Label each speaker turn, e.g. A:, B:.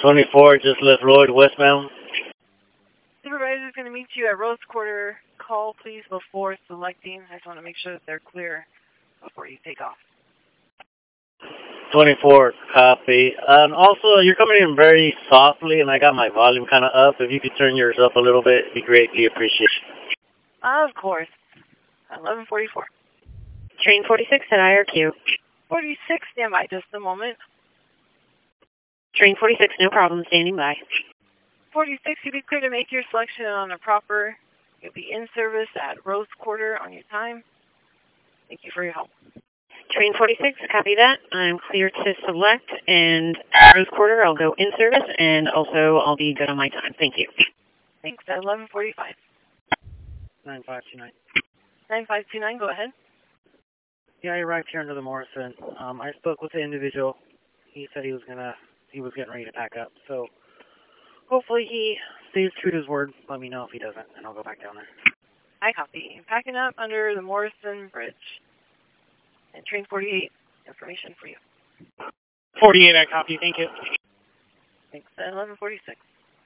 A: 24, just left Lloyd westbound.
B: Supervisor is going to meet you at Rose Quarter. Call, please, before selecting. I just want to make sure that they're clear before you take off.
A: 24, copy. And also, you're coming in very softly, and I got my volume kind of up. If you could turn yours up a little bit, it'd be greatly appreciated.
B: Of course. 1144.
C: Train 46 at IRQ.
B: 46, stand by just a moment.
C: Train 46, no problem, standing by.
B: 46, you'll be clear to make your selection on a proper. You'll be in service at Rose Quarter on your time. Thank you for your help.
C: Train 46, copy that. I'm clear to select, and at Rose Quarter, I'll go in service, and also I'll be good on my time. Thank you.
B: Thanks, at 1145.
A: 9529.
B: 9529, go ahead.
A: Yeah, I arrived here under the Morrison. I spoke with the individual. He said he was getting ready to pack up. So hopefully he stays true to his word. Let me know if he doesn't, and I'll go back down there.
B: I copy. Packing up under the Morrison Bridge. And train 48, information for you.
A: 48, I copy. Thank you.
B: Thanks, at 1146.